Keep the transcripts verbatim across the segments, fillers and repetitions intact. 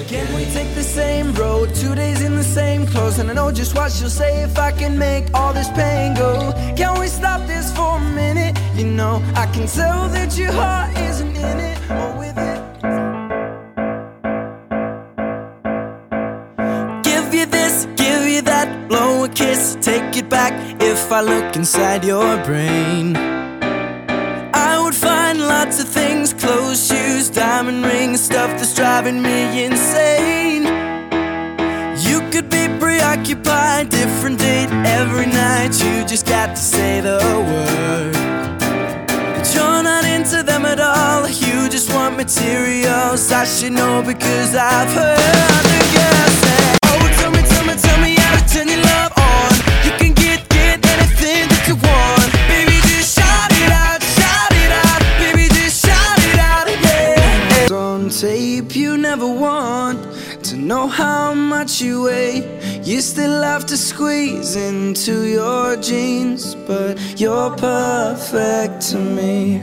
Can we take the same road, two days in the same clothes? And I know just what she'll say if I can make all this pain go. Can we stop this for a minute? You know, I can tell that your heart isn't in it or with it. Give you this, give you that, blow a kiss, take it back. If I look inside your brain, I would find lots of things, clothes, shoes, diamond rings, stuff that's driving me insane. You could be preoccupied, different date every night. You just got to say the word. But you're not into them at all, you just want materials. I should know because I've heard the girl say, oh, tell me, tell me, tell me how to turn your love on. You can get, get anything that you want. Baby, just shout it out, shout it out. Baby, just shout it out, yeah. On tape, you never want to know how much you weigh. You still have to squeeze into your jeans, but you're perfect to me.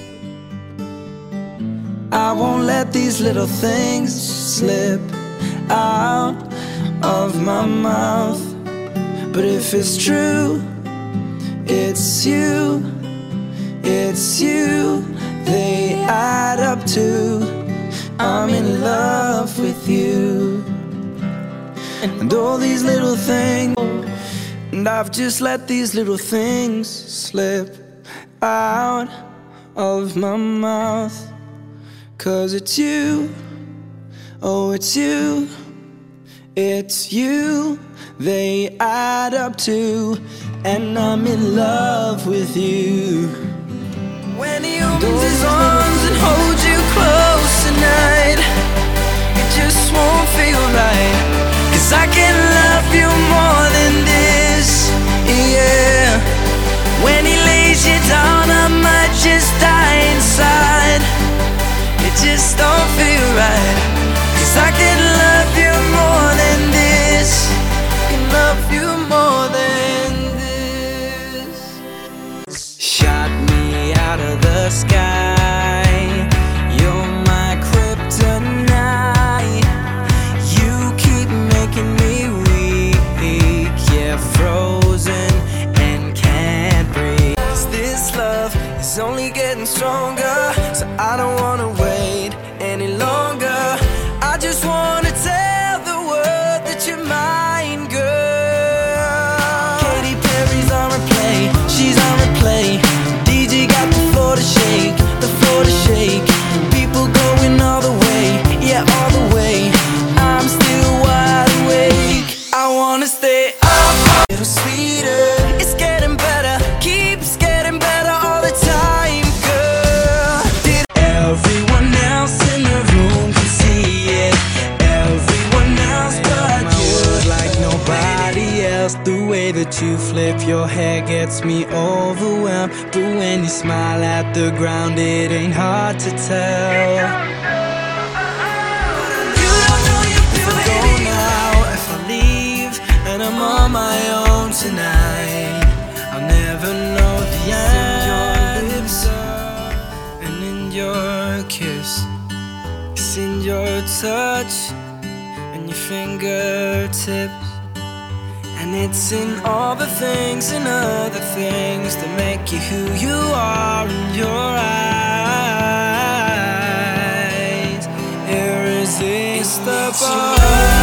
I won't let these little things slip out of my mouth. But if it's true, it's you, it's you, they add up to I'm in love with you. And all these little things, and I've just let these little things slip out of my mouth. Cause it's you, oh it's you, it's you, they add up to, and I'm in love with you. When he opens his arms and holds you close tonight, it just won't feel right. Cause I can love you more than this, yeah. When he lays you down, I might just die inside. It just don't feel right. Cause I can love you more than this. Can love you more than this. Shot me out of the sky, you're my kryptonite. You keep making me weak, yeah, frozen and can't breathe. Cause this love is only getting stronger, so I don't wanna wait any longer. I just wanna tell the world that you're mine, girl. Katy Perry's on replay, she's on replay. D J got the floor to shake, the floor to shake. People going all the way, yeah, all the way. I'm still wide awake. I wanna stay up a little sweeter. It's getting better, keeps getting better all the time, girl. Did everyone else in the room can see it? Everyone else but you, like nobody else. The way that you flip your hair gets me overwhelmed. But when you smile at the ground, it ain't hard to tell. And I'm on my own tonight, I'll never know the answer. And in your kiss, it's in your touch and your fingertips. And it's in all the things and other things that make you who you are in your eyes. Irresistible.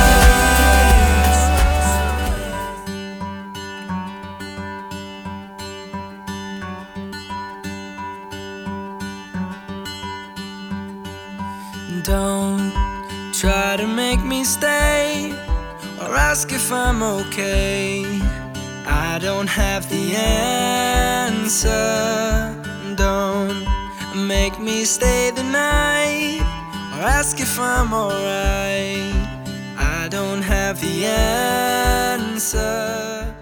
Don't try to make me stay or ask if I'm okay. I don't have the answer. Don't make me stay the night or ask if I'm alright. I don't have the answer.